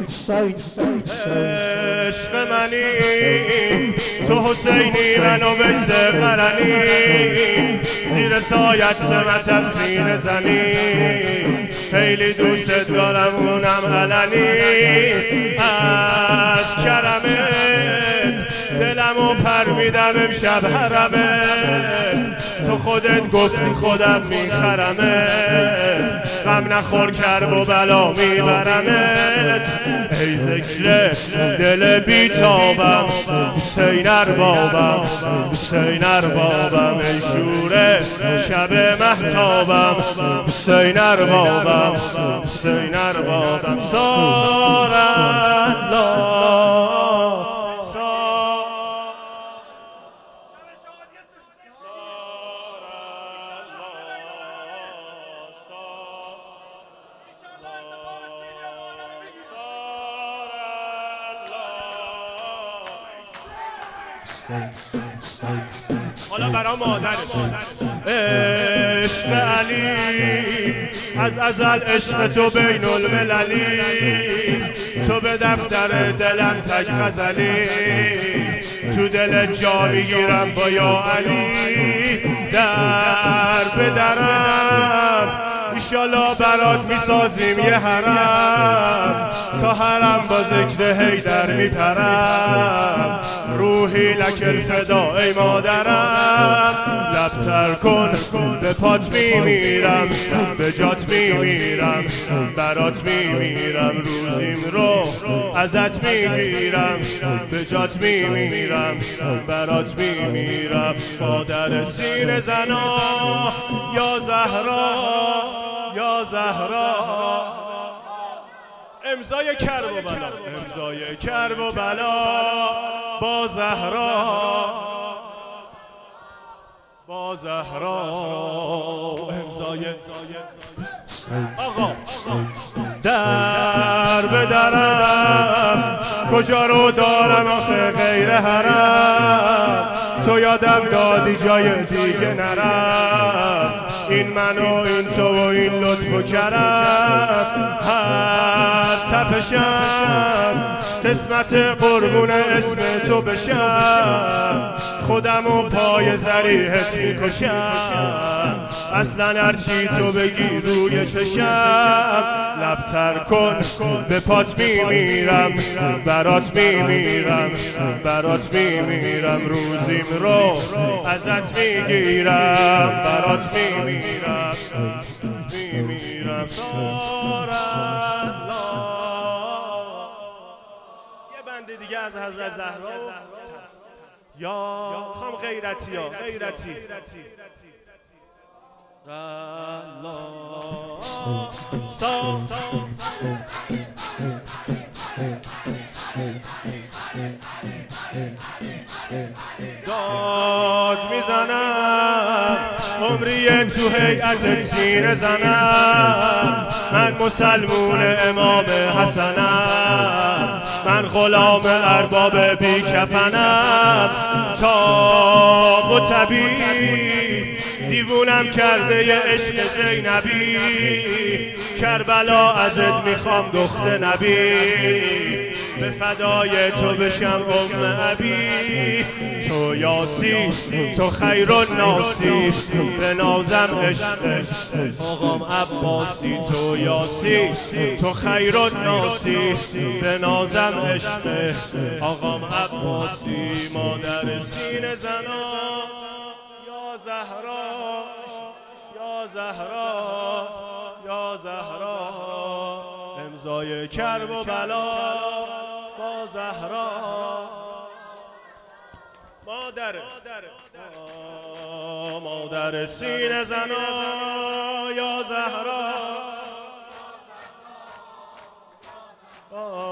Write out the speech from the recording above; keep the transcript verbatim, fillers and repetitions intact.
عشق منی تو حسینی منو ویس قرنی زیر سایت سمتم سینه زنی خیلی دوست دارم اونم علنی از کرمت دلمو پر میدم امشب حرمت تو خودت گفتی خودم میخرمت غم نخور کرب و بلا میبرمت ای ذکر دل بیتابم حسین اربابم حسین اربابم ای شور شب مهتابم حسین اربابم حسین اربابم سار الله حالا برا مادرش عشق علی از ازل عشق تو بین المللی تو به دفتر دلم تک غزلی تو دل جا میگیرم با یا علی در به درم ایشالا برات میسازیم یه حرم تا حرم با ذکر حیدر میپرم روحی لک الفدا ای مادرم لبتر کن به پات میمیرم به جات میمیرم برات میمیرم روزیم رو ازت میگیرم به جات میمیرم برات میمیرم مادر سینه زنا یا زهرا یا زهرا امضای کرب و بلا امضای کرب و بلا با زهرا با زهرا امضای آقا در به درم کجا رو دارم آخه غیر حرم تو یادم دادی جای دیگه نرم این من و این تو و این لطف و کرم هر تپشم قسمت قربون اسم تو بشم خودم و پای ذریحت میکشم اصلا هرچی تو بگی روی چشم لبتر کن به پات میمیرم برات میمیرم برات میمیرم روزیم رو ازت میگیرم برات میمیرم میمیرم سار الله یه بنده دیگه از حضرت زهرا یا خام غیرتی یا غیرتی الله سا داد میزنم عمری تو هیئتت سینه زنم من مسلمون امام حسنم من غلام ارباب بی کفنم تاب و طبیب دیوونم کرده ی عشق زینبی کربلا ازت میخوام دختر نبی به فدای تو بشم ام ابی تو یاسی تو خیر الناسی به نازم عشق آقام عباسی تو یاسی تو خیر الناسی به نازم عشق آقام عباسی مادر سینه زنا یا زهرا یا زهرا یا زهرا امضای کرب و بلا با زهرا مادر مادر سینه زنا یا زهرا